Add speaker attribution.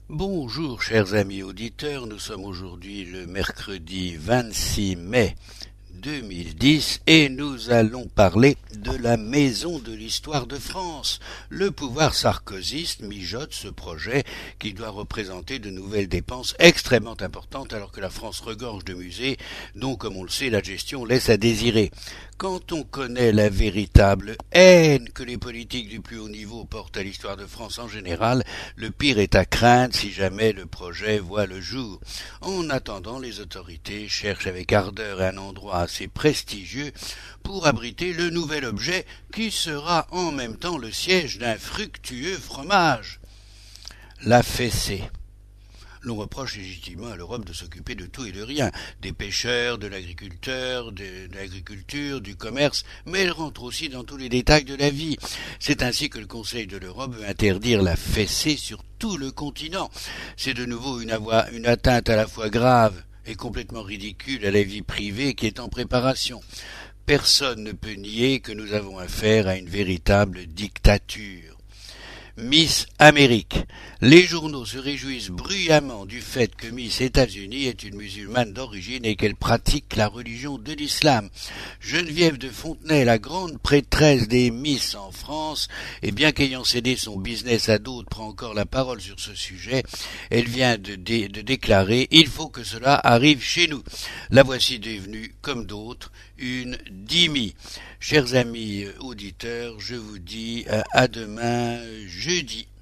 Speaker 1: Bonjour chers amis auditeurs, nous sommes aujourd'hui le mercredi 26 mai 2010 et nous allons parler de la Maison de l'Histoire de France. Le pouvoir sarkozyste mijote ce projet qui doit représenter de nouvelles dépenses extrêmement importantes alors que la France regorge de musées dont, comme on le sait, la gestion laisse à désirer. Quand on connaît la véritable haine que les politiques du plus haut niveau portent à l'histoire de France en général, le pire est à craindre si jamais le projet voit le jour. En attendant, les autorités cherchent avec ardeur un endroit assez prestigieux pour abriter le nouvel objet qui sera en même temps le siège d'un fructueux fromage. La fessée. L'on reproche légitimement à l'Europe de s'occuper de tout et de rien, des pêcheurs, de l'agriculteur, de l'agriculture, du commerce, mais elle rentre aussi dans tous les détails de la vie. C'est ainsi que le Conseil de l'Europe veut interdire la fessée sur tout le continent. C'est de nouveau une atteinte à la fois grave et complètement ridicule à la vie privée qui est en préparation. Personne ne peut nier que nous avons affaire à une véritable dictature. Miss Amérique. Les journaux se réjouissent bruyamment du fait que Miss États-Unis est une musulmane d'origine et qu'elle pratique la religion de l'islam. Geneviève de Fontenay, la grande prêtresse des Miss en France, et bien qu'ayant cédé son business à d'autres, prend encore la parole sur ce sujet, elle vient de déclarer « Il faut que cela arrive chez nous ». La voici devenue, comme d'autres, une dhimmi. Chers amis auditeurs, je vous dis à demain jeudi.